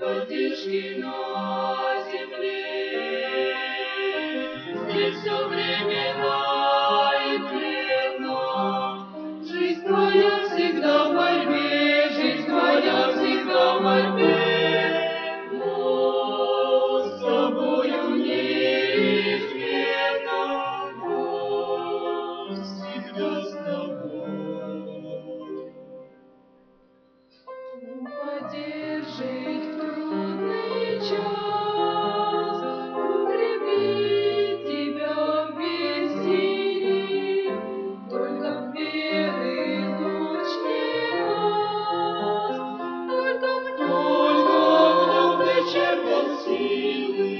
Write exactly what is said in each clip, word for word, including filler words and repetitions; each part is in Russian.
поддержки на земле. Здесь все времена и тленно. Жизнь твоя всегда в борьбе, жизнь твоя всегда в борьбе. Но с тобою неизменно, Бог всегда с тобой. Поддержит в трудный час, укрепит тебя в бессилии, только веры луч не гас, только в нем ты черпал силы.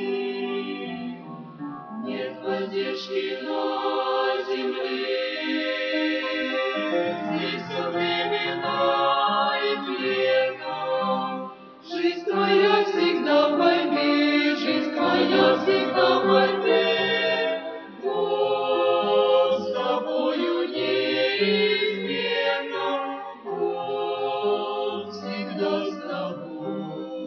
Нет поддержки на земле, здесь все времена и тленно. Жизнь твоя всегда в борьбе, жизнь твоя всегда в борьбе. Бог с тобою неизменно, Бог всегда с тобой.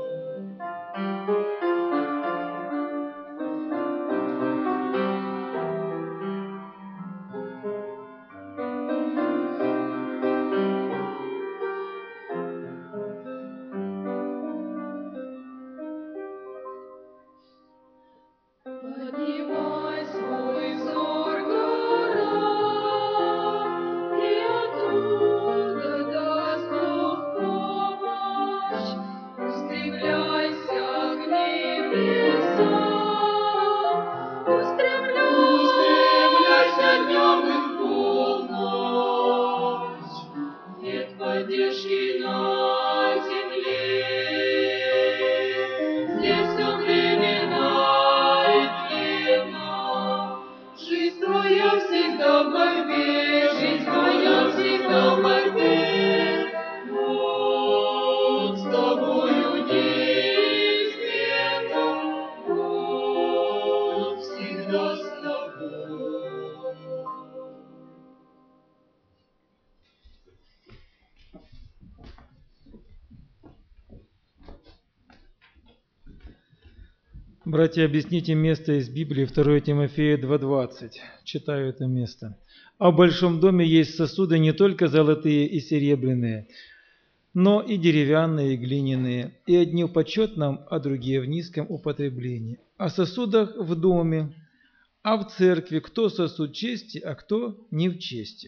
Поднимай свой взор, гора, и оттуда даст Бог помощь. Устремляйся к небесам, устремляйся днем и в полночь. Нет поддержки на земле, здесь все времена. Жизнь твоя всегда в борьбе, жизнь твоя всегда в борьбе. Бог с тобою неизменно, Бог всегда с тобой. Братья, объясните место из Библии, второе Тимофея два двадцать. Читаю это место. «А в большом доме есть сосуды не только золотые и серебряные, но и деревянные и глиняные, и одни в почетном, а другие в низком употреблении. О сосудах в доме, а в церкви кто сосуд чести, а кто не в чести».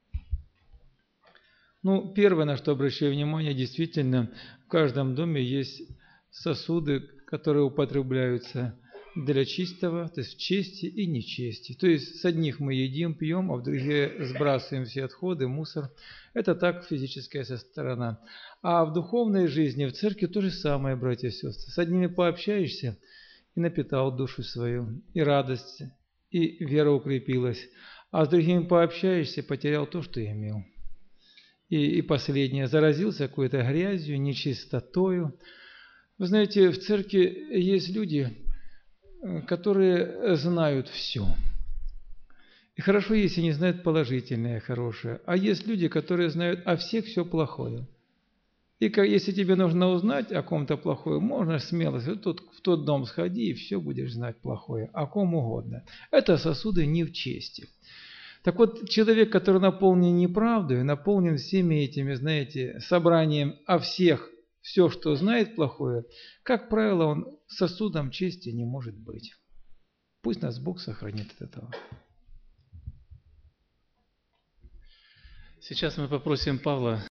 Ну, первое, на что обращаю внимание, действительно, в каждом доме есть сосуды, которые употребляются для чистого, то есть в чести и нечести. То есть с одних мы едим, пьем, а в другие сбрасываем все отходы, мусор. Это так физическая сторона. А в духовной жизни, в церкви то же самое, братья и сестры. С одними пообщаешься и напитал душу свою, и радость, и вера укрепилась. А с другими пообщаешься, потерял то, что имел. И, и последнее, заразился какой-то грязью, нечистотою. Вы знаете, в церкви есть люди, которые знают все. И хорошо, если не знают положительное, хорошее. А есть люди, которые знают о всех все плохое. И если тебе нужно узнать о ком-то плохое, можно смело в тот, в тот дом сходи, и все будешь знать плохое, о ком угодно. Это сосуды не в чести. Так вот, человек, который наполнен неправдой, наполнен всеми этими, знаете, собранием о всех, все, что знает плохое, как правило, он сосудом чести не может быть. Пусть нас Бог сохранит от этого. Сейчас мы попросим Павла